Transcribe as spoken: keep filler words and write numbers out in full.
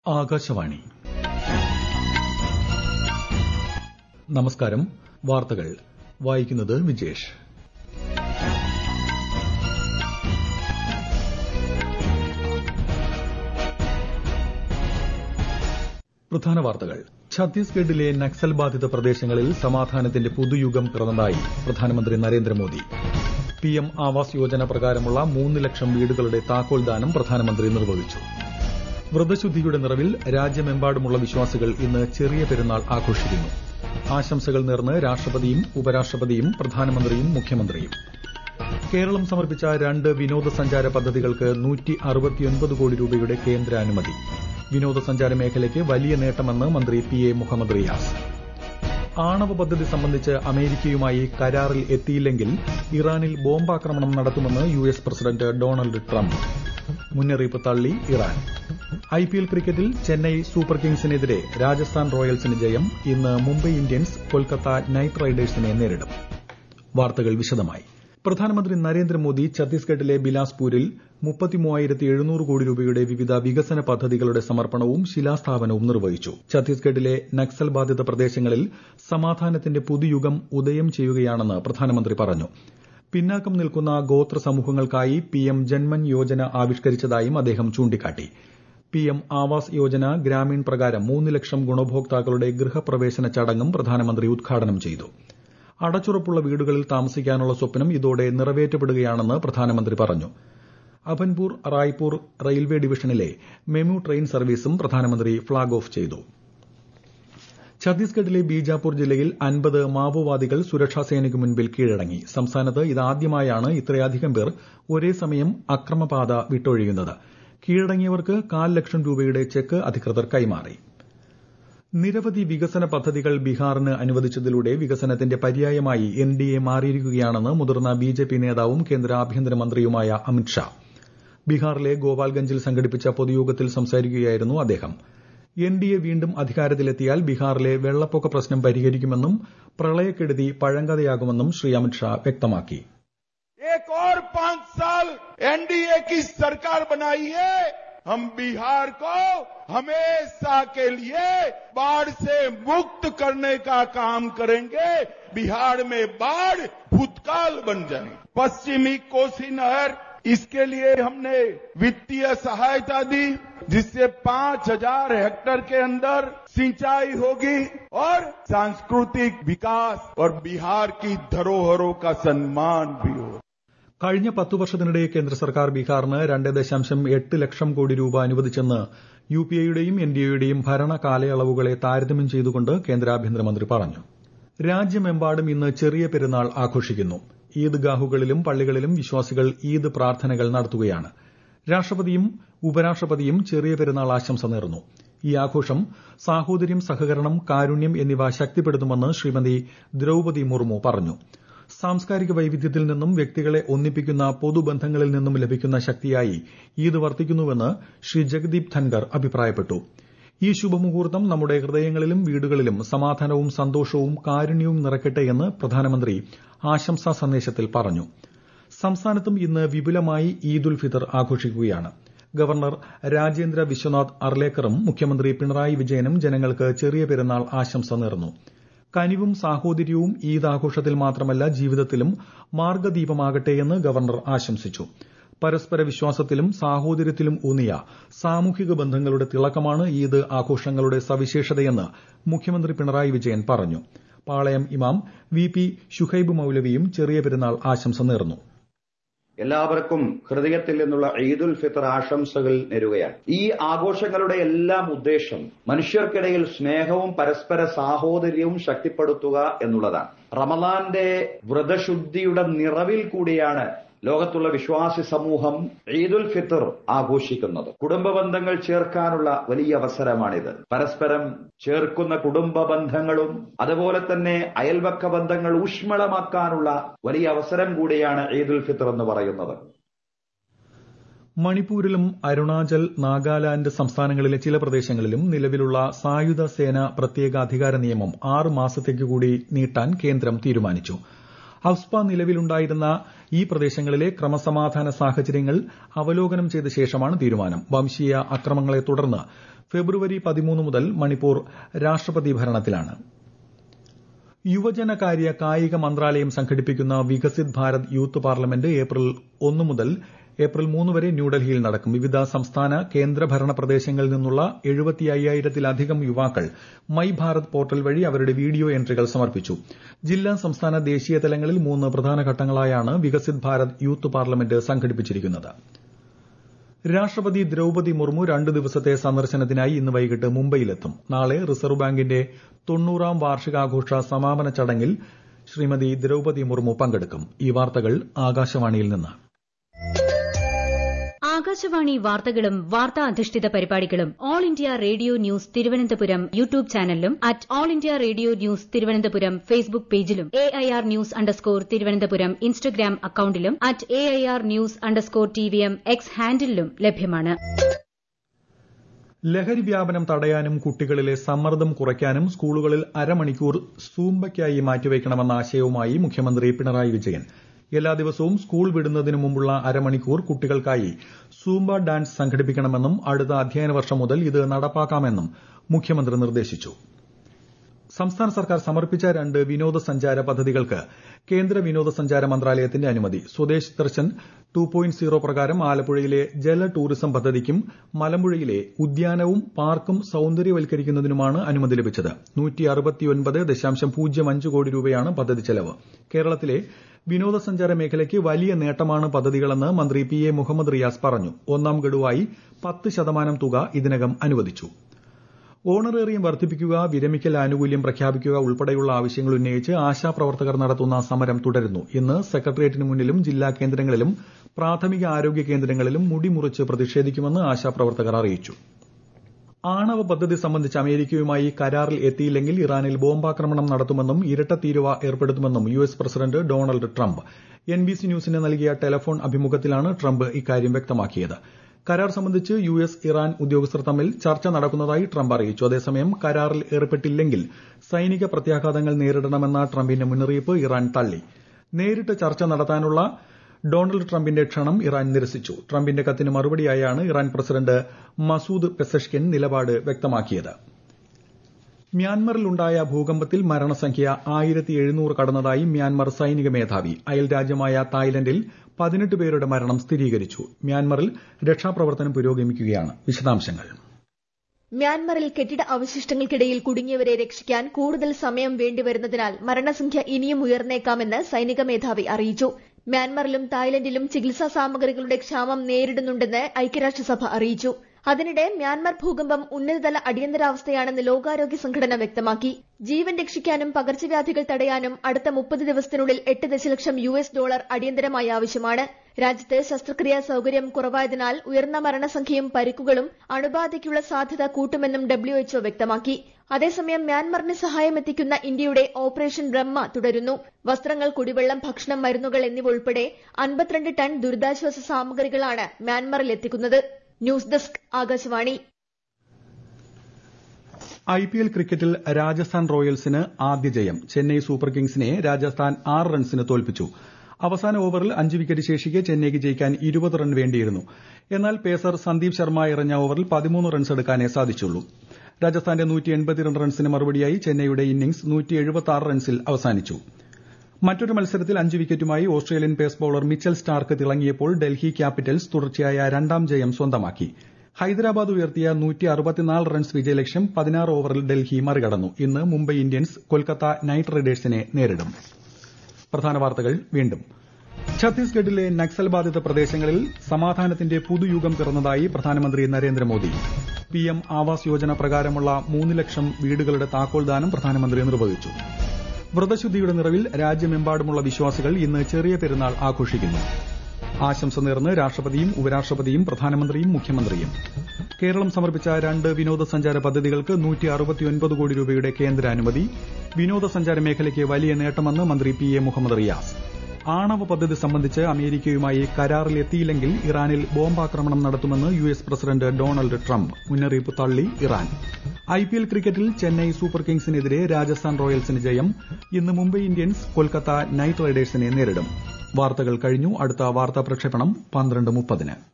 ആകാശവാണി. നമസ്കാരം. വാർത്തകൾ വായിക്കുന്നത് വിജേഷ്. പ്രധാന വാർത്തകൾ. ഛത്തീസ്ഗഡിലെ നക്സൽ ബാധിത പ്രദേശങ്ങളിൽ സമാധാനത്തിന്റെ പുതുയുഗം പിറന്നതായി പ്രധാനമന്ത്രി നരേന്ദ്രമോദി. പിഎം ആവാസ് യോജന പ്രകാരമുള്ള മൂന്ന് ലക്ഷം വീടുകളുടെ താക്കോൽദാനം പ്രധാനമന്ത്രി നിർവഹിച്ചു. വ്രതശുദ്ധിയുടെ നിറവിൽ രാജ്യമെമ്പാടുമുള്ള വിശ്വാസികൾ ഇന്ന് ചെറിയ പെരുന്നാൾ ആഘോഷിക്കുന്നു. ആശംസകൾ നേർന്ന് രാഷ്ട്രപതിയും ഉപരാഷ്ട്രപതിയും പ്രധാനമന്ത്രിയും മുഖ്യമന്ത്രിയും. കേരളം സമർപ്പിച്ച രണ്ട് വിനോദസഞ്ചാര പദ്ധതികൾക്ക് നൂറ്റി അറുപത്തിയൊൻപത് കോടി രൂപയുടെ കേന്ദ്ര അനുമതി. വിനോദസഞ്ചാര മേഖലയ്ക്ക് വലിയ നേട്ടമെന്ന് മന്ത്രി പി എ മുഹമ്മദ് റിയാസ്. ആണവ പദ്ധതി സംബന്ധിച്ച് അമേരിക്കയുമായി കരാറിൽ എത്തിയില്ലെങ്കിൽ ഇറാനിൽ ബോംബാക്രമണം നടത്തുമെന്ന് U S president Donald Trump. മുന്നറിയിപ്പ് തള്ളി ഇറാൻ. ഐപിഎൽ ക്രിക്കറ്റിൽ ചെന്നൈ സൂപ്പർ കിങ്സിനെതിരെ രാജസ്ഥാൻ റോയൽസിന് ജയം. ഇന്ന് മുംബൈ ഇന്ത്യൻസ് കൊൽക്കത്ത നൈറ്റ് റൈഡേഴ്സിനെ നേരിടും. വാർത്തകൾ വിശദമായി. പ്രധാനമന്ത്രി നരേന്ദ്രമോദി ഛത്തീസ്ഗഡിലെ ബിലാസ്പൂരിൽ മുപ്പത്തിമൂവായിരത്തി എഴുന്നൂറ് കോടി രൂപയുടെ വിവിധ വികസന പദ്ധതികളുടെ സമർപ്പണവും ശിലാസ്ഥാപനവും നിർവഹിച്ചു. ഛത്തീസ്ഗഡിലെ നക്സൽ ബാധിത പ്രദേശങ്ങളിൽ സമാധാനത്തിന്റെ പുതുയുഗം ഉദയം ചെയ്യുകയാണെന്ന് പ്രധാനമന്ത്രി പറഞ്ഞു. പിന്നാക്കം നിൽക്കുന്ന ഗോത്ര സമൂഹങ്ങൾക്കായി പിഎം ജൻമൻ യോജന ആവിഷ്കരിച്ചതായും അദ്ദേഹം ചൂണ്ടിക്കാട്ടി. പിഎം ആവാസ് യോജന ഗ്രാമീൺ പ്രകാരം മൂന്ന് ലക്ഷം ഗുണഭോക്താക്കളുടെ ഗൃഹപ്രവേശന ചടങ്ങും പ്രധാനമന്ത്രി ഉദ്ഘാടനം ചെയ്തു. അടച്ചുറപ്പുള്ള വീടുകളിൽ താമസിക്കാനുള്ള സ്വപ്നം ഇതോടെ നിറവേറ്റപ്പെടുകയാണെന്ന് പ്രധാനമന്ത്രി പറഞ്ഞു. അഭൻപൂർ റായ്പൂർ റെയിൽവേ ഡിവിഷനിലെ മെമു ട്രെയിൻ സർവീസും പ്രധാനമന്ത്രി ഫ്ളാഗ് ഓഫ് ചെയ്തു. ഛത്തീസ്ഗഡിലെ ബീജാപൂർ ജില്ലയിൽ അൻപത് മാവോവാദികൾ സുരക്ഷാസേനയ്ക്ക് മുൻപിൽ കീഴടങ്ങി. സംസ്ഥാനത്ത് ഇതാദ്യമായാണ് ഇത്രയധികം പേർ ഒരേ സമയം അക്രമപാത വിട്ടൊഴിയുന്നത്. കീഴടങ്ങിയവർക്ക് കാൽ ലക്ഷം രൂപയുടെ ചെക്ക് അധികൃതർ കൈമാറി. നിരവധി വികസന പദ്ധതികൾ ബീഹാറിന് അനുവദിച്ചതിലൂടെ വികസനത്തിന്റെ പര്യായമായി എൻഡിഎ മാറിയിരിക്കുകയാണെന്ന് മുതിർന്ന ബിജെപി നേതാവും കേന്ദ്ര ആഭ്യന്തരമന്ത്രിയുമായ അമിത് ഷാ. ബീഹാറിലെ ഗോപാൽഗഞ്ചിൽ സംഘടിപ്പിച്ച പൊതുയോഗത്തിൽ സംസാരിക്കുകയായിരുന്നു അദ്ദേഹം. എൻഡിഎ വീണ്ടും അധികാരത്തിലെത്തിയാൽ ബീഹാറിലെ വെള്ളപ്പൊക്ക പ്രശ്നം പരിഹരിക്കുമെന്നും പ്രളയക്കെടുതി പഴങ്കഥയാകുമെന്നും ശ്രീ അമിത് ഷാ വ്യക്തമാക്കി. एक और पांच साल एनडीए की सरकार बनाई है. हम बिहार को हमेशा के लिए बाढ़ से मुक्त करने का काम करेंगे. बिहार में बाढ़ भूतकाल बन जाए. पश्चिमी कोसी नहर, इसके लिए हमने वित्तीय सहायता दी, जिससे पांच हजार हेक्टेयर के अंदर सिंचाई होगी और सांस्कृतिक विकास और बिहार की धरोहरों का सम्मान भी होगा. കഴിഞ്ഞ പത്തു വർഷത്തിനിടെ കേന്ദ്ര സർക്കാർ ബീഹാറിന് രണ്ട് ദശാംശം എട്ട് ലക്ഷം കോടി രൂപ അനുവദിച്ചെന്ന് യുപിഎയുടെയും എൻഡിഎയുടെയും ഭരണ കാലയളവുകളെ താരതമ്യം ചെയ്തുകൊണ്ട് കേന്ദ്ര ആഭ്യന്തരമന്ത്രി പറഞ്ഞു. രാജ്യമെമ്പാടും ഇന്ന് ചെറിയ പെരുന്നാൾ ആഘോഷിക്കുന്നു. ഈദ്ഗാഹുകളിലും പള്ളികളിലും വിശ്വാസികൾ ഈദ് പ്രാർത്ഥനകൾ നടത്തുകയാണ്. രാഷ്ട്രപതിയും ഉപരാഷ്ട്രപതിയും ചെറിയ പെരുന്നാൾ ആശംസ നേർന്നു. ഈ ആഘോഷം സാഹോദര്യം, സഹകരണം, കാരുണ്യം എന്നിവ ശക്തിപ്പെടുത്തുമെന്ന് ശ്രീമതി ദ്രൌപതി മുർമു പറഞ്ഞു. സാംസ്കാരിക വൈവിധ്യത്തിൽ നിന്നും വ്യക്തികളെ ഒന്നിപ്പിക്കുന്ന പൊതുബന്ധങ്ങളിൽ നിന്നും ലഭിക്കുന്ന ശക്തിയായി ഈദ് വർത്തിക്കുന്നുവെന്ന് ശ്രീ ജഗദീപ് ധൻകർ അഭിപ്രായപ്പെട്ടു. ഈ ശുഭമുഹൂർത്തം നമ്മുടെ ഹൃദയങ്ങളിലും വീടുകളിലും സമാധാനവും സന്തോഷവും കാരുണ്യവും നിറയ്ക്കട്ടെയെന്ന് പ്രധാനമന്ത്രി ആശംസാ സന്ദേശത്തിൽ പറഞ്ഞു. സംസ്ഥാനത്തും ഇന്ന് വിപുലമായി ഈദ് ഉൽ ഫിത്തർ ആഘോഷിക്കുകയാണ്. ഗവർണർ രാജേന്ദ്ര വിശ്വനാഥ് അർലേക്കറും മുഖ്യമന്ത്രി പിണറായി വിജയനും ജനങ്ങൾക്ക് ചെറിയ പെരുന്നാൾ ആശംസ നേർന്നു. കനിവും സാഹോദര്യവും ഈദ് ആഘോഷത്തിൽ മാത്രമല്ല ജീവിതത്തിലും മാർഗ്ഗദീപമാകട്ടെയെന്ന് ഗവർണർ ആശംസിച്ചു. പരസ്പര വിശ്വാസത്തിലും സാഹോദര്യത്തിലും ഊന്നിയ സാമൂഹിക ബന്ധങ്ങളുടെ തിളക്കമാണ് ഈദ് ആഘോഷങ്ങളുടെ സവിശേഷതയെന്ന് മുഖ്യമന്ത്രി പിണറായി വിജയൻ പറഞ്ഞു. പാളയം ഇമാം വി പി ശുഹൈബ് മൌലവിയും ചെറിയ പെരുന്നാൾ ആശംസ നേർന്നു. എല്ലാവർക്കും ഹൃദയത്തിൽ നിന്നുള്ള ഈദുൽ ഫിത്തർ ആശംസകൾ നേരുകയാണ്. ഈ ആഘോഷങ്ങളുടെ എല്ലാം ഉദ്ദേശം മനുഷ്യർക്കിടയിൽ സ്നേഹവും പരസ്പര സാഹോദര്യവും ശക്തിപ്പെടുത്തുക എന്നുള്ളതാണ്. റമദാന്റെ വ്രതശുദ്ധിയുടെ നിറവിൽ കൂടിയാണ് ലോകത്തുള്ള വിശ്വാസി സമൂഹം ഈദുൽ ഫിത്തർ ആഘോഷിക്കുന്നത്. കുടുംബ ബന്ധങ്ങൾ ചേർക്കാനുള്ള വലിയ അവസരമാണിത്. പരസ്പരം ചേർക്കുന്ന കുടുംബ ബന്ധങ്ങളും അതുപോലെ തന്നെ അയൽവക്ക ബന്ധങ്ങൾ ഊഷ്മളമാക്കാനുള്ള വലിയ അവസരം കൂടിയാണ് ഈദുൽ ഫിത്തർ എന്ന് പറയുന്നത്. മണിപ്പൂരിലും അരുണാചൽ, നാഗാലാന്റ് സംസ്ഥാനങ്ങളിലെ ചില പ്രദേശങ്ങളിലും നിലവിലുള്ള സായുധ സേന പ്രത്യേക അധികാര നിയമം ആറ് മാസത്തേക്ക് കൂടി നീട്ടാൻ കേന്ദ്രം തീരുമാനിച്ചു. അഫ്സ്പ നിലവിലുണ്ടായിരുന്ന ഈ പ്രദേശങ്ങളിലെ ക്രമസമാധാന സാഹചര്യങ്ങൾ അവലോകനം ചെയ്ത ശേഷമാണ് തീരുമാനം. വംശീയ അക്രമങ്ങളെ തുടർന്ന് ഫെബ്രുവരി പതിമൂന്ന് മുതൽ മണിപ്പൂർ രാഷ്ട്രപതി ഭരണത്തിലാണ്. യുവജനകാര്യ കായിക മന്ത്രാലയം സംഘടിപ്പിക്കുന്ന Viksit Bharat youth parliament April ഒന്ന് മുതൽ ഏപ്രിൽ മൂന്ന് വരെ ന്യൂഡൽഹിയിൽ നടക്കും. വിവിധ സംസ്ഥാന കേന്ദ്രഭരണ പ്രദേശങ്ങളിൽ നിന്നുള്ള എഴുപത്തി അയ്യായിരത്തിലധികം യുവാക്കൾ മൈ ഭാരത് പോർട്ടൽ വഴി അവരുടെ വീഡിയോ എൻട്രികൾ സമർപ്പിച്ചു. ജില്ലാ, സംസ്ഥാന, ദേശീയ തലങ്ങളിൽ മൂന്ന് പ്രധാന ഘട്ടങ്ങളായാണ് വികസിത് ഭാരത് യൂത്ത് പാർലമെന്റ് സംഘടിപ്പിച്ചിരിക്കുന്നത്. രാഷ്ട്രപതി ദ്രൌപതി മുർമു രണ്ട് ദിവസത്തെ സന്ദർശനത്തിനായി ഇന്ന് വൈകിട്ട് മുംബൈയിലെത്തും. നാളെ റിസർവ് ബാങ്കിന്റെ തൊണ്ണൂറാം വാർഷികാഘോഷ സമാപന ചടങ്ങിൽ ശ്രീമതി ദ്രൌപതി മുർമു പങ്കെടുക്കും. ഈ വാർത്തകൾ ആകാശവാണിയിൽ നിന്ന്. ആകാശവാണി വാർത്തകളും വാർത്താ അധിഷ്ഠിത പരിപാടികളും all India radio news Thiruvananthapuram YouTube ചാനലിലും at all India radio news Thiruvananthapuram Facebook പേജിലും A I R news underscore Thiruvananthapuram Instagram അക്കൌണ്ടിലും at A I R news underscore T V M X ഹാൻഡിലും ലഭ്യമാണ്. ലഹരി വ്യാപനം തടയാനും കുട്ടികളിലെ സമ്മർദ്ദം കുറയ്ക്കാനും സ്കൂളുകളിൽ അരമണിക്കൂർ സൂംബയ്ക്കായി മാറ്റിവയ്ക്കണമെന്ന ആശയവുമായി മുഖ്യമന്ത്രി പിണറായി വിജയൻ. എല്ലാ ദിവസവും സ്കൂൾ വിടുന്നതിന് മുമ്പുള്ള അരമണിക്കൂർ കുട്ടികൾക്കായി സൂംബ ഡാൻസ് സംഘടിപ്പിക്കണമെന്നും അടുത്ത അധ്യയന വർഷം മുതൽ ഇത് നടപ്പാക്കാമെന്നും മുഖ്യമന്ത്രി നിർദ്ദേശിച്ചു. സംസ്ഥാന സർക്കാർ സമർപ്പിച്ച രണ്ട് വിനോദസഞ്ചാര പദ്ധതികൾക്ക് കേന്ദ്ര വിനോദസഞ്ചാര മന്ത്രാലയത്തിന്റെ അനുമതി. Swadesh Darshan two point zero പ്രകാരം ആലപ്പുഴയിലെ ജല ടൂറിസം പദ്ധതിക്കും മലമ്പുഴയിലെ ഉദ്യാനവും പാർക്കും സൌന്ദര്യവൽക്കരിക്കുന്നതിനുമാണ് അനുമതി ലഭിച്ചത്. നൂറ്റി അറുപത്തിയൊൻപത് ദശാംശം പൂജ്യം അഞ്ച് കോടി രൂപയാണ് പദ്ധതി ചെലവ്. കേരളത്തിലെ വിനോദസഞ്ചാര മേഖലയ്ക്ക് വലിയ നേട്ടമാണ് പദ്ധതികളെന്ന് മന്ത്രി പി എ മുഹമ്മദ് റിയാസ് പറഞ്ഞു. ഒന്നാം ഗഡുവായി പത്ത് ശതമാനം തുക ഇതിനകം അനുവദിച്ചു. ഓണറേറിയം വർദ്ധിപ്പിക്കുക, വിരമിക്കൽ ആനുകൂല്യം പ്രഖ്യാപിക്കുക ഉൾപ്പെടെയുള്ള ആവശ്യങ്ങൾ ഉന്നയിച്ച് ആശാപ്രവർത്തകർ നടത്തുന്ന സമരം തുടരുന്നു. ഇന്ന് സെക്രട്ടേറിയറ്റിന് മുന്നിലും ജില്ലാ കേന്ദ്രങ്ങളിലും പ്രാഥമിക ആരോഗ്യ കേന്ദ്രങ്ങളിലും മുടിമുറിച്ച് പ്രതിഷേധിക്കുമെന്ന് ആശാപ്രവർത്തകർ അറിയിച്ചു. ആണവ പദ്ധതി സംബന്ധിച്ച് അമേരിക്കയുമായി കരാറിൽ എത്തിയില്ലെങ്കിൽ ഇറാനിൽ ബോംബാക്രമണം നടത്തുമെന്നും ഇരട്ട തീരുവ ഏർപ്പെടുത്തുമെന്നും U S president Donald Trump N B C ന്യൂസിന് നൽകിയ ടെലഫോൺ അഭിമുഖത്തിലാണ് ട്രംപ് ഇക്കാര്യം വ്യക്തമാക്കിയത്. കരാർ സംബന്ധിച്ച് യു എസ് ഇറാൻ ഉദ്യോഗസ്ഥർ തമ്മിൽ ചർച്ച നടക്കുന്നതായി ട്രംപ് അറിയിച്ചു. അതേസമയം കരാറിൽ ഏർപ്പെട്ടില്ലെങ്കിൽ സൈനിക പ്രത്യാഘാതങ്ങൾ നേരിടണമെന്ന ട്രംപിന്റെ മുന്നറിയിപ്പ് ഇറാൻ തള്ളി. നേരിട്ട് ചർച്ച നടത്താനുള്ള ഡൊണാൾഡ് ട്രംപിന്റെ ക്ഷണം ഇറാൻ നിരസിച്ചു. ട്രംപിന്റെ കത്തിന് മറുപടിയായാണ് ഇറാൻ പ്രസിഡന്റ് മസൂദ് പെസഷ്കിൻ നിലപാട് വ്യക്തമാക്കിയത്. മ്യാൻമറിലുണ്ടായ ഭൂകമ്പത്തിൽ മരണസംഖ്യ ആയിരത്തി എഴുന്നൂറ് കടന്നതായി മ്യാൻമർ സൈനിക മേധാവി. അയൽരാജ്യമായ തായ്ലൻഡിൽ പതിനെട്ട് പേരുടെ മരണം സ്ഥിരീകരിച്ചു. മ്യാൻമറിൽ രക്ഷാപ്രവർത്തനം പുരോഗമിക്കുകയാണ്. വിശദാംശങ്ങൾ. മ്യാൻമറിൽ കെട്ടിട അവശിഷ്ടങ്ങൾക്കിടയിൽ കുടുങ്ങിയവരെ രക്ഷിക്കാൻ കൂടുതൽ സമയം വേണ്ടിവരുന്നതിനാൽ മരണസംഖ്യ ഇനിയും ഉയർന്നേക്കാമെന്ന് സൈനിക മേധാവി അറിയിച്ചു. മ്യാൻമറിലും തായ്ലൻഡിലും ചികിത്സാ സാമഗ്രികളുടെ ക്ഷാമം നേരിടുന്നുണ്ടെന്ന് ഐക്യരാഷ്ട്രസഭ അറിയിച്ചു. അതിനിടെ മ്യാൻമർ ഭൂകമ്പം ഉന്നതതല അടിയന്തരാവസ്ഥയാണെന്ന് ലോകാരോഗ്യ സംഘടന വ്യക്തമാക്കി. ജീവൻ രക്ഷിക്കാനും പകർച്ചവ്യാധികൾ തടയാനും അടുത്ത മുപ്പത് ദിവസത്തിനുള്ളിൽ എട്ട് ദശലക്ഷം യു എസ് ഡോളർ അടിയന്തരമായി ആവശ്യമാണ്. രാജ്യത്ത് ശസ്ത്രക്രിയാ സൌകര്യം കുറവായതിനാൽ ഉയർന്ന മരണസംഖ്യയും പരിക്കുകളും അണുബാധയ്ക്കുള്ള സാധ്യത കൂട്ടുമെന്നും ഡബ്ല്യു എച്ച്ഒ വ്യക്തമാക്കി. അതേസമയം മ്യാൻമറിന് സഹായമെത്തിക്കുന്ന ഇന്ത്യയുടെ ഓപ്പറേഷൻ ബ്രഹ്മ തുടരുന്നു. വസ്ത്രങ്ങൾ, കുടിവെള്ളം, ഭക്ഷണം, മരുന്നുകൾ എന്നിവ ഉൾപ്പെടെ അൻപത്തിരണ്ട് ടൺ ദുരിതാശ്വാസ സാമഗ്രികളാണ് മ്യാൻമറിൽ എത്തിക്കുന്നത്. News desk, Akashvani. I P L ക്രിക്കറ്റിൽ രാജസ്ഥാൻ റോയൽസിന് ആദ്യ ജയം. ചെന്നൈ സൂപ്പർ കിങ്സിനെ രാജസ്ഥാൻ ആറ് റൺസിന് തോൽപ്പിച്ചു. അവസാന ഓവറിൽ അഞ്ച് വിക്കറ്റ് ശേഷിക്കെ ചെന്നൈക്ക് ജയിക്കാൻ ഇരുപത് റൺ വേണ്ടിയിരുന്നു. എന്നാൽ പേസർ സന്ദീപ് ശർമ്മ എറിഞ്ഞ ഓവറിൽ പതിമൂന്ന് റൺസ് എടുക്കാനേ സാധിച്ചുള്ളൂ. രാജസ്ഥാന്റെ നൂറ്റി എൺപത്തിരണ്ട് റൺസിന് മറുപടിയായി ചെന്നൈയുടെ ഇന്നിംഗ്സ് നൂറ്റി എഴുപത്തി ആറ് റൺസിൽ അവസാനിച്ചു. മറ്റൊരു മത്സരത്തിൽ അഞ്ച് വിക്കറ്റുമായി Australian pace bowler Mitchell Starc തിളങ്ങിയപ്പോൾ ഡൽഹി ക്യാപിറ്റൽസ് തുടർച്ചയായ രണ്ടാം ജയം സ്വന്തമാക്കി. ഹൈദരാബാദ് ഉയർത്തിയ നൂറ്റി അറുപത്തിനാല് റൺസ് വിജയലക്ഷ്യം പതിനാറ് ഓവറിൽ ഡൽഹി മറികടന്നു. ഇന്ന് മുംബൈ ഇന്ത്യൻസ് കൊൽക്കത്ത നൈറ്റ് റൈഡേഴ്സിനെ നേരിടും. പ്രധാന വാർത്തകൾ വീണ്ടും. ഛത്തീസ്ഗഡിലെ നക്സൽ ബാധിത പ്രദേശങ്ങളിൽ സമാധാനത്തിന്റെ പുതുയുഗം പിറന്നതായി പ്രധാനമന്ത്രി നരേന്ദ്രമോദി. പി എം ആവാസ് യോജന പ്രകാരമുള്ള മൂന്ന് ലക്ഷം വീടുകളുടെ താക്കോൽദാനം പ്രധാനമന്ത്രി നിർവഹിച്ചു. വ്രതശുദ്ധിയുടെ നിറവിൽ രാജ്യമെമ്പാടുമുള്ള വിശ്വാസികൾ ഇന്ന് ചെറിയ പെരുന്നാൾ ആഘോഷിക്കുന്നു. ആശംസ നേർന്ന് രാഷ്ട്രപതിയും ഉപരാഷ്ട്രപതിയും പ്രധാനമന്ത്രിയും മുഖ്യമന്ത്രിയും. കേരളം സമർപ്പിച്ച രണ്ട് വിനോദസഞ്ചാര പദ്ധതികൾക്ക് നൂറ്റി അറുപത്തിയൊൻപത് കോടി രൂപയുടെ കേന്ദ്ര അനുമതി. വിനോദസഞ്ചാര മേഖലയ്ക്ക് വലിയ നേട്ടമെന്ന് മന്ത്രി പി എ മുഹമ്മദ് റിയാസ്. ആണവ പദ്ധതി സംബന്ധിച്ച് അമേരിക്കയുമായി കരാറിൽ എത്തിയില്ലെങ്കിൽ ഇറാനിൽ ബോംബാക്രമണം നടത്തുമെന്ന് U S president Donald Trump. മുന്നറിയിപ്പ് തള്ളി ഇറാൻ. ഐപിഎൽ ക്രിക്കറ്റിൽ ചെന്നൈ സൂപ്പർ കിങ്സിനെതിരെ രാജസ്ഥാൻ റോയൽസിന് ജയം. ഇന്ന് മുംബൈ ഇന്ത്യൻസ് കൊൽക്കത്ത നൈറ്റ് റൈഡേഴ്സിനെ നേരിടും. വാർത്തകൾ കഴിഞ്ഞു. അടുത്ത വാർത്താ പ്രക്ഷേപണം പന്ത്രണ്ട് മുപ്പതിന്.